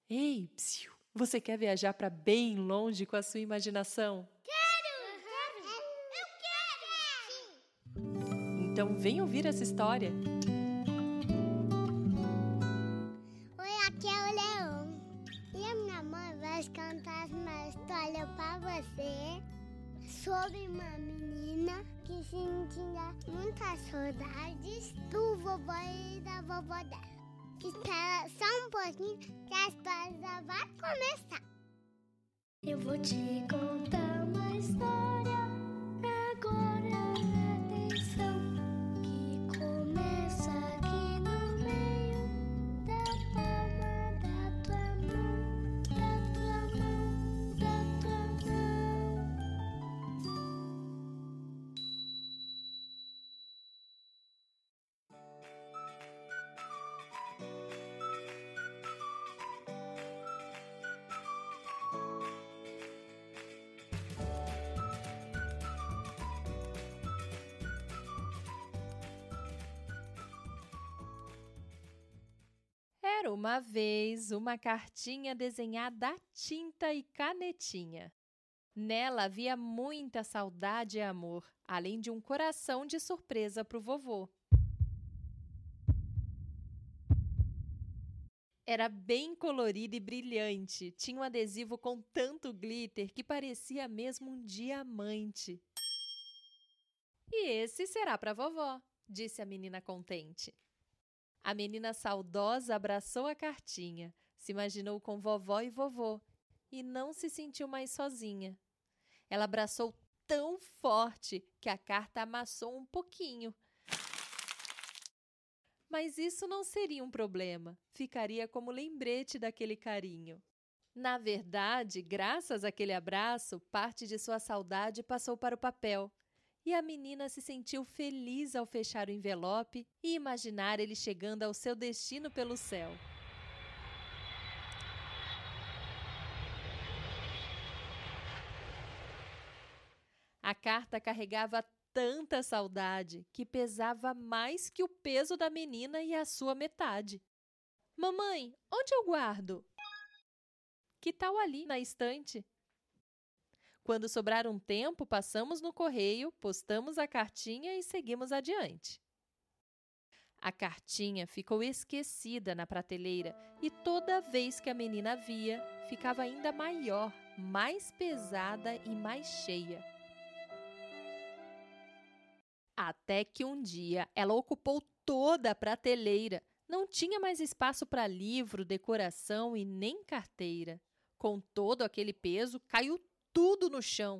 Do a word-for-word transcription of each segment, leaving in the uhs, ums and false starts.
Ei, psiu, você quer viajar para bem longe com a sua imaginação? Quero! Quero! Eu quero! Sim! Então vem ouvir essa história. Oi, aqui é o Leão. E a minha mãe vai contar uma história para você sobre uma menina que sentia muitas saudades do vovô e da vovó dela. Que espera só um pouquinho que a história já vai começar. Eu vou te contar uma história agora, atenção, que começa aqui no meio da palma da tua mão, da tua mão, da tua mão. Era uma vez uma cartinha desenhada a tinta e canetinha. Nela havia muita saudade e amor, além de um coração de surpresa para o vovô. Era bem colorida e brilhante, tinha um adesivo com tanto glitter que parecia mesmo um diamante. E esse será para a vovó, disse a menina contente. A menina saudosa abraçou a cartinha, se imaginou com vovó e vovô e não se sentiu mais sozinha. Ela abraçou tão forte que a carta amassou um pouquinho. Mas isso não seria um problema, ficaria como lembrete daquele carinho. Na verdade, graças àquele abraço, parte de sua saudade passou para o papel. E a menina se sentiu feliz ao fechar o envelope e imaginar ele chegando ao seu destino pelo céu. A carta carregava tanta saudade que pesava mais que o peso da menina e a sua metade. Mamãe, onde eu guardo? Que tal ali, na estante? Quando sobrar um tempo, passamos no correio, postamos a cartinha e seguimos adiante. A cartinha ficou esquecida na prateleira e toda vez que a menina via, ficava ainda maior, mais pesada e mais cheia. Até que um dia ela ocupou toda a prateleira. Não tinha mais espaço para livro, decoração e nem carteira. Com todo aquele peso, caiu tudo no chão.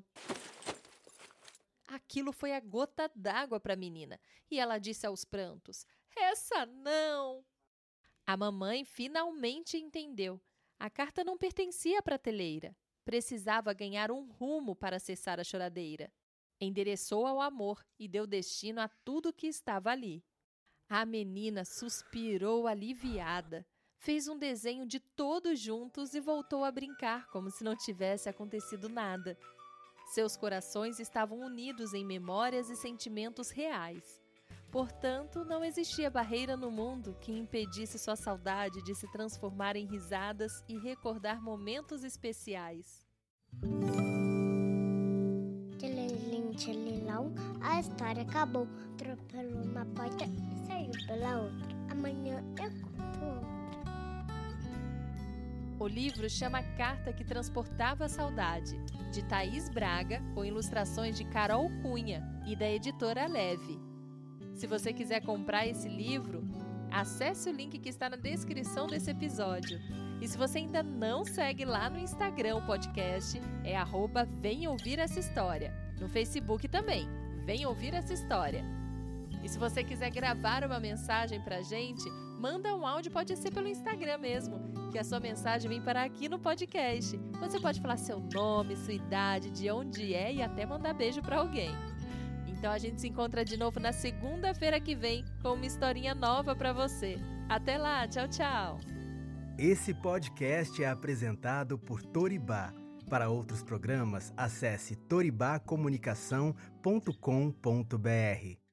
Aquilo foi a gota d'água para a menina e ela disse aos prantos: "Essa não!" A mamãe finalmente entendeu. A carta não pertencia à prateleira. Precisava ganhar um rumo para cessar a choradeira. Endereçou ao amor e deu destino a tudo que estava ali. A menina suspirou aliviada. Fez um desenho de todos juntos e voltou a brincar como se não tivesse acontecido nada. Seus corações estavam unidos em memórias e sentimentos reais. Portanto, não existia barreira no mundo que impedisse sua saudade de se transformar em risadas e recordar momentos especiais. Tchelilim, tchelilão, a história acabou. Atropelou uma porta e saiu pela outra. Amanhã eu conto outra. O livro chama Carta que Transportava a Saudade, de Thaís Braga, com ilustrações de Carol Cunha e da editora Leve. Se você quiser comprar esse livro, acesse o link que está na descrição desse episódio. E se você ainda não segue lá no Instagram o podcast, é arroba Vem Ouvir Essa História. No Facebook também, Vem Ouvir Essa História. E se você quiser gravar uma mensagem pra gente, manda um áudio, pode ser pelo Instagram mesmo, que a sua mensagem vem para aqui no podcast. Você pode falar seu nome, sua idade, de onde é e até mandar beijo para alguém. Então a gente se encontra de novo na segunda-feira que vem com uma historinha nova para você. Até lá, tchau, tchau! Esse podcast é apresentado por Toribá. Para outros programas, acesse toribá comunicação ponto com ponto br.